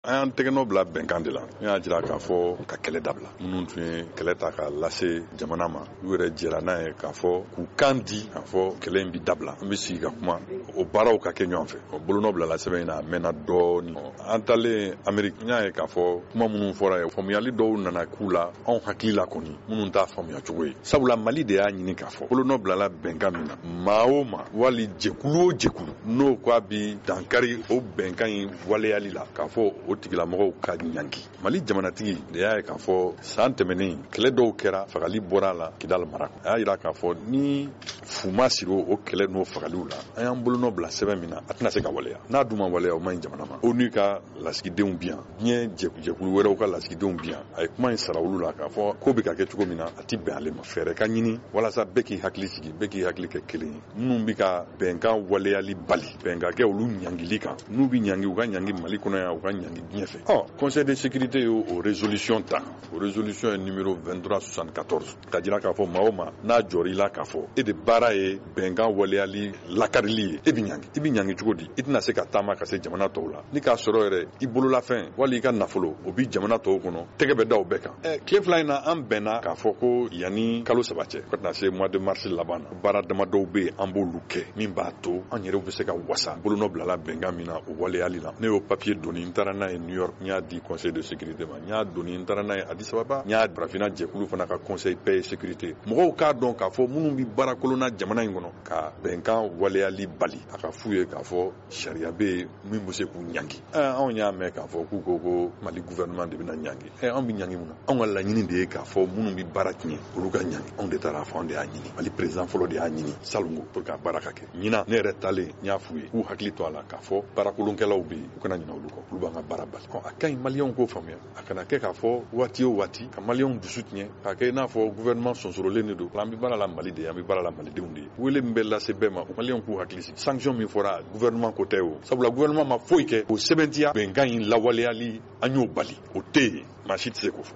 An tɛgɛnɔ bila bɛnkan de la n y'a jira k'a fɔ ka kɛlɛ dabila minnu tun ye kɛlɛ ta ka lase jamana ma u yɛrɛ jɛra n'a ye k'a fɔ k'u kan di k'a fɔ kɛlɛ in bi dabila an bɛ sigi ka kuma o baaraw ka kɛ ɲɔgɔn fɛ o bolonɔ bilala sɛbɛn in na a mɛnna dɔɔni an talen Ameriki n y'a ye k'a fɔ kuma minnu fɔra ye faamuyali dɔw nana k'u la anw hakili la kɔni minnu t'a faamuya cogo ye sabula Mali de y'a ɲini k'a fɔ bolonɔ bilala bɛnkan min na maa o maa wali jɛkulu o jɛkulu n'o k'a bi dankari o bɛnkan in waleyali la k'a fɔ o tigilamɔgɔw ka ɲangi Mali jamanatigi de y'a ye k'a fɔ san tɛmɛnen kɛlɛ dɔw kɛra fagali bɔra a la Kidal mara a y'a jira k'a fɔ ni fuma siri o kɛlɛ n'o fagaliw la an y'an bolonɔ bila sɛbɛn min na a tɛna se ka waleya n'a dun ma waleya o man ɲi jamana ma ONU ka lasigidenw bi yan diɲɛ jɛkulu wɛrɛw ka lasigidenw bi yan a ye kuma in sara olu la k'a fɔ ko bɛ ka kɛ cogo min na a tɛ bɛn ale ma fɛɛrɛ ka ɲini walasa bɛɛ k'i hakili sigi bɛɛ k'i hakili kɛ kelen ye minnu bɛ ka bɛnkan waleyali bali bɛnkan kɛ olu ɲangili kan n'u bɛ ɲangi u ka ɲangi Mali kɔnɔ yan u ka ɲangi diɲɛ fɛ Conseil de sécurité y'o résolution ta o résolution est numéro 2374 ka jira k'a fɔ maa o maa n'a jɔr'i la k'a fɔ e de baara ye bɛnkan waleyali lakarili ye e bɛ ɲangi i bɛ ɲangi cogo di i tɛna se ka taama ka se jamana tɔw la ni k'a sɔrɔ yɛrɛ i bololafɛn wali i ka nafolo o bi jamana tɔw kɔnɔ tɛgɛ bɛ da o bɛɛ kan tile fila in na an bɛnna k'a fɔ ko yanni kalo saba cɛ ka taa se mois de mars laban na baara damadɔw bɛ yen an b'olu kɛ min b'a to an yɛrɛw bɛ se ka wasa bolonɔ bilala bɛnkan min na o waleyali la ne y'o papier donni n taara n'a ye New York n y'a di Conseil de sécurité ma n y'a donni n taara n'a ye Addis Ababa n y'a barafina jɛkulu fana ka Conseil paix et sécurité mɔgɔw k'a dɔn k'a fɔ minnu bɛ baara kolonna jamana in kɔnɔ ka bɛnkan waleyali bali a ka f'u ye k'a fɔ sariya bɛ yen min bɛ se k'u ɲangi anw y'a mɛn k'a fɔ k'u ko Mali gouvernement de bɛna ɲangi anw bɛ ɲangi mun na anw ka laɲini de ye k'a fɔ minnu bɛ baara tiɲɛ olu ka ɲangi anw de taara fɔ anw de y'a ɲini Mali président fɔlɔ de y'a ɲini Salongo pour que a baara ka kɛ ɲinan ne yɛrɛ talen n y'a f'u ye k'u hakili to a la k'a fɔ baarakolonkɛlaw bɛ yen u kana ɲinɛ olu kɔ olu b'an ka baara bali a ka ɲi maliyɛnw k'o faamuya a kana kɛ k'a fɔ waati o waati ka maliyɛnw dusu tiɲɛ k'a kɛ i n'a fɔ gouvernement sonsorolen de don an bɛ baara la Mali de ye an bɛ baara la malidenw de ye wele min bɛ lase bɛɛ ma maliyɛnw k'u hakili sigi sanction min fɔra gouvernement ko tɛ o sabula gouvernement ma foyi kɛ o sɛbɛntiya bɛnkan in lawaleyali an y'o bali o tɛ yen maa si tɛ se k'o fɔ